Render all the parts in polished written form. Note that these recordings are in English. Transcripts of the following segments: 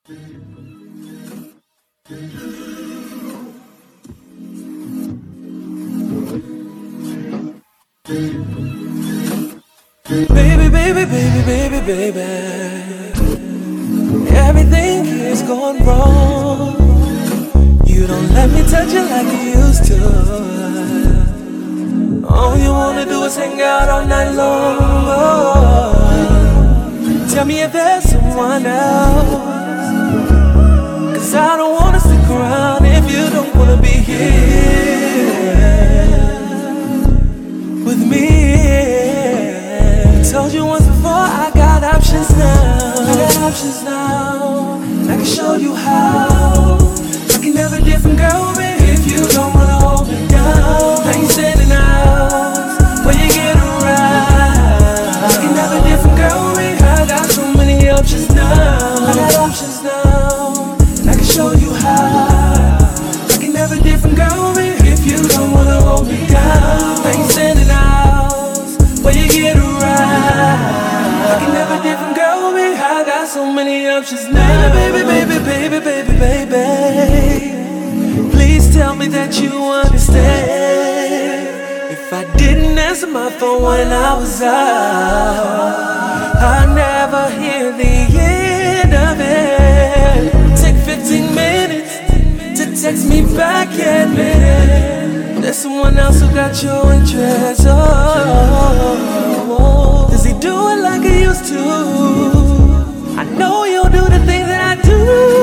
Baby, baby, baby, baby, baby, everything is going wrong. You don't let me touch you like you used to. All you wanna do is hang out all night long. Tell me if there's someone else, 'cause I don't wanna stick around if you don't wanna be here with me. I told you once before, I got options now. I got options now. I can show you how. I can never different girl, baby, if you don't wanna hold me down. Now you sending out where you get around. I can never different girl, baby. I got so many options now. I got options now. I can show you how. I can never different girl, baby, if you don't wanna hold me down. Now you sending out where you get around. I can never different girl, baby. I got so many options now. Baby, baby, baby, baby, baby, please tell me that you understand. If I didn't answer my phone when I was out, I never hear the end of it. Take 15 minutes to text me back and admit there's someone else who got your interest. Oh, does he do it like he used to? I know you'll do the things that I do.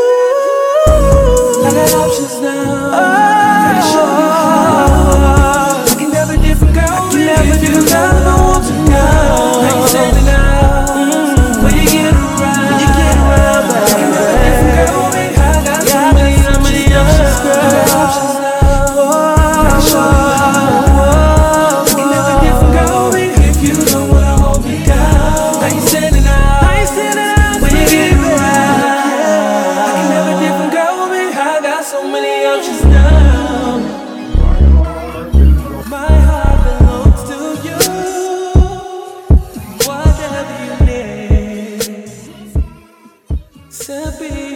I got options now. I can show you how. I can never different girl. I can never different girl. I want to know. I ain't sending out when you get around. You get around, but I can never different girl. I got so many options, girl. I got options now. I can show you how. I can never different girl. If you don't wanna hold me down, I ain't sending out. I ain't sending out when you get around. I can never different girl. I got so many options now. My heart belongs to you. Whatever you need, simply